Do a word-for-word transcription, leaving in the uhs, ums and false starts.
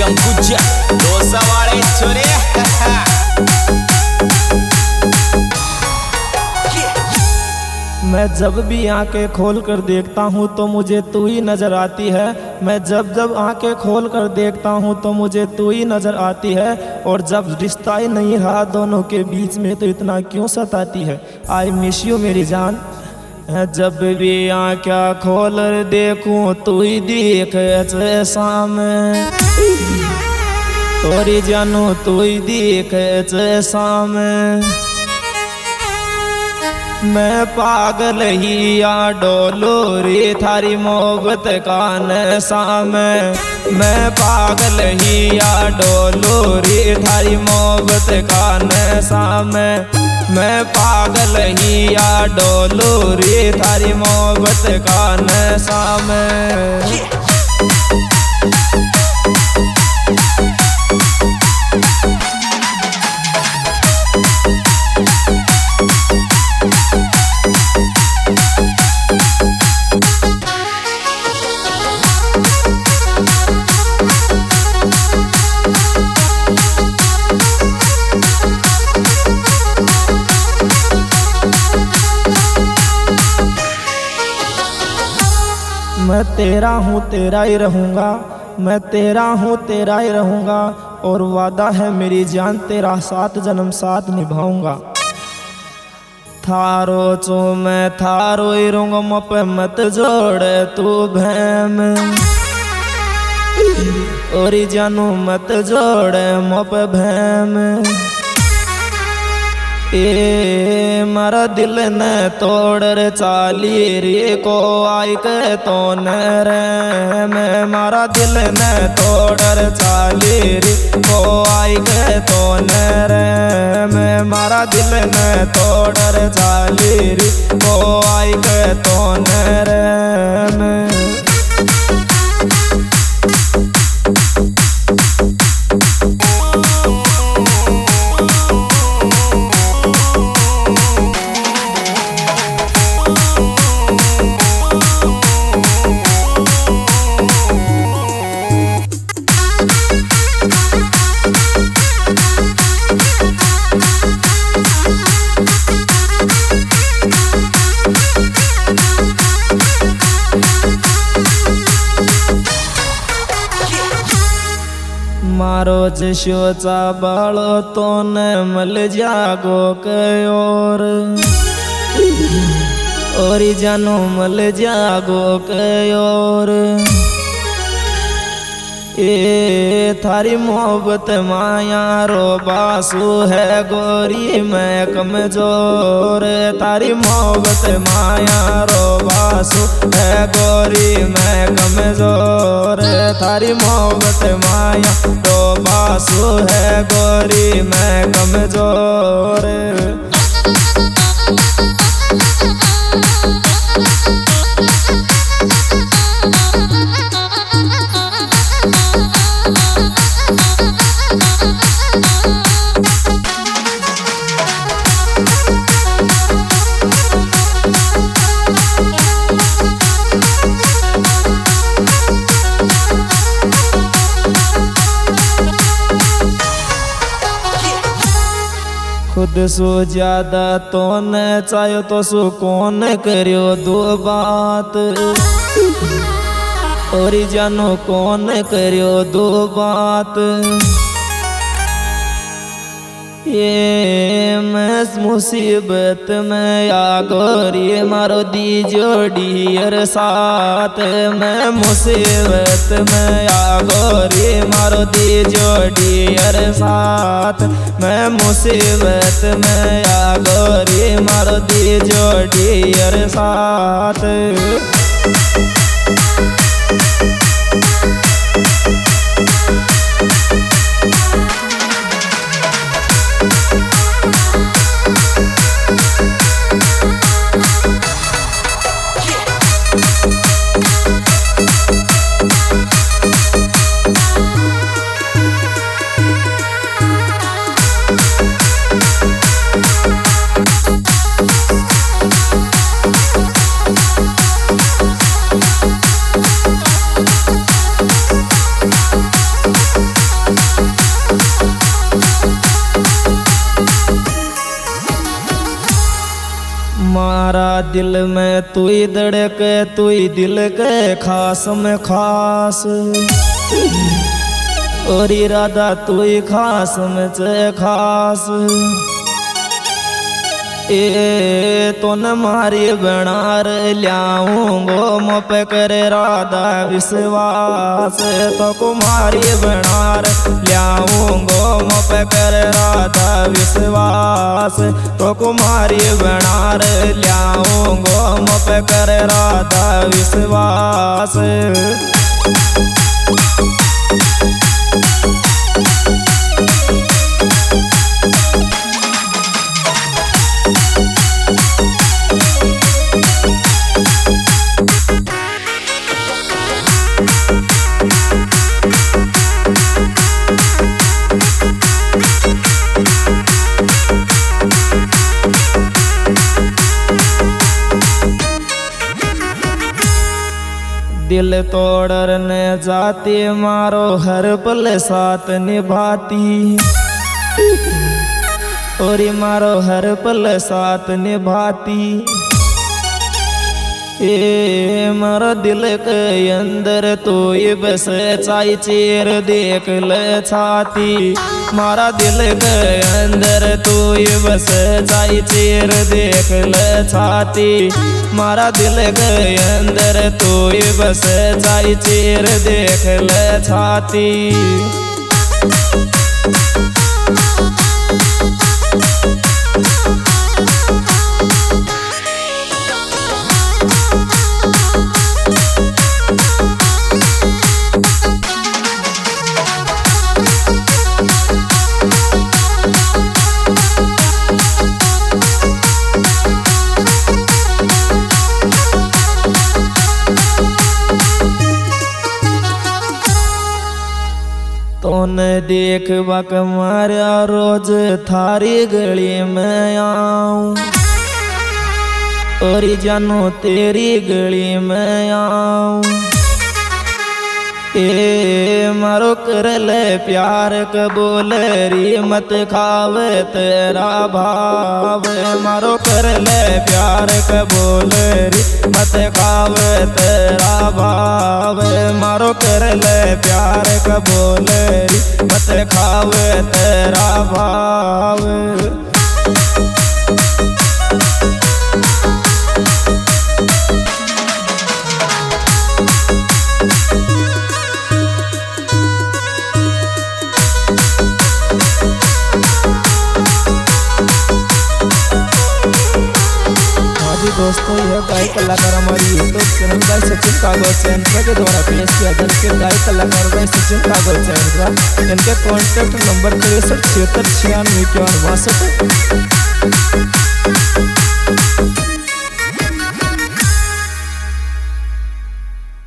कुछ डोसा वाले छोरे। मैं जब भी आंखें खोल कर देखता हूँ तो मुझे तू ही नज़र आती है। मैं जब जब आंखें खोल कर देखता हूँ तो मुझे तू ही नज़र आती है। और जब रिश्ता ही नहीं रहा दोनों के बीच में तो इतना क्यों सताती है। आई मिस यू मेरी जान। जब भी आंखें खोल कर देखूँ तू ही देख सामने, तोरी जानू तू ही देख सामने। मैं पागल ही या डोलो रे थारी मोहब्बत का नशा में। मैं पागल ही या डोलो रे थारी मोहब्बत का नशा में। मैं पागल ही या डोलो रे थारी मोहब्बत का नशा में। मैं तेरा हूँ तेरा ही रहूँगा, मैं तेरा हूँ तेरा ही रहूँगा। और वादा है मेरी जान तेरा सात जन्म साथ निभाऊंगा। थारो चो मैं थारो ही रहूँगा मप मत जोड़ तू भैम। और जानू मत जोड़ मप भैम। ए मारा दिल न तोड़ रे चाली रे को आई के तो न रे। मैं मारा दिल न तोड़ रे चाली रे को आई के तो न रे। मैं मारा दिल न तोड़ रे चाली रे को आई के तो न रे। मैं मारो जशोचा बालो तो न मल जागो कयोर। और जानो मल जागो कयोर। ए थारी मोहब्बत माया रो बासु है गोरी मैं कमजोर। तारी मोहब्बत माया रो बासु है गोरी मैं कमजोर। थारी मोहब्बत माया रो बासु है गोरी मैं कमजोर। खुद सो ज्यादा तो न चाहो तो सो कौन करियो दो बात। और जानो कौन करियो दो बात। ये मैं मुसीबत में आ गोरी मारो दी जोड़ी अर साथ। मैं मुसीबत में आ गोरी मारो दी जोड़ी अर साथ। मैं मुसीबत में आ गोरी मारो दी जोड़ी अर साथ। तू ही धड़क तू ही दिल के खास में खास, और इरादा तू ही खास में से खास। ए तो न मारी बनार लियाऊंगो मोप करे राधा विश्वास, तो कुमारी बनार लियाऊंगो मोप करे राधा विश्वास, तो कुमारी बनार लियाऊंगो मोप करे राधा विश्वास। दिल तोड़ने जाती मारो हर पल साथ निभाती, और मारो हर पल साथ निभाती। ए मारो दिल के अंदर तो ये बस चाई चीर देख ले छाती, मारा दिल के अंदर तो ये बस चाई चीर देख ले छाती, मारा दिल के अंदर तो ये बस चाई चीर देख ले छाती। तोन देख बक मारा रोज थारी गली में आऊं, और जानो तेरी गली में आऊं। ए मारो कर ले प्यार कबूल री मत खावे तेरा भाव, मारो कर ले प्यार कबूल री मत खावे तेरा भाव, मारो कर ले प्यार कबूल री मत खावे तेरा भाव। दोस्तों यह गायक कलाकार हमारी यूट्यूब चैनल गाय सचिन कागज चैनल के द्वारा पेश किया जाए। गायक कलाकार गाय सचिन कागज चैनल इनके कॉन्टैक्ट नंबर तिरसठ छिहत्तर छियानवे इक्यावन बासठ।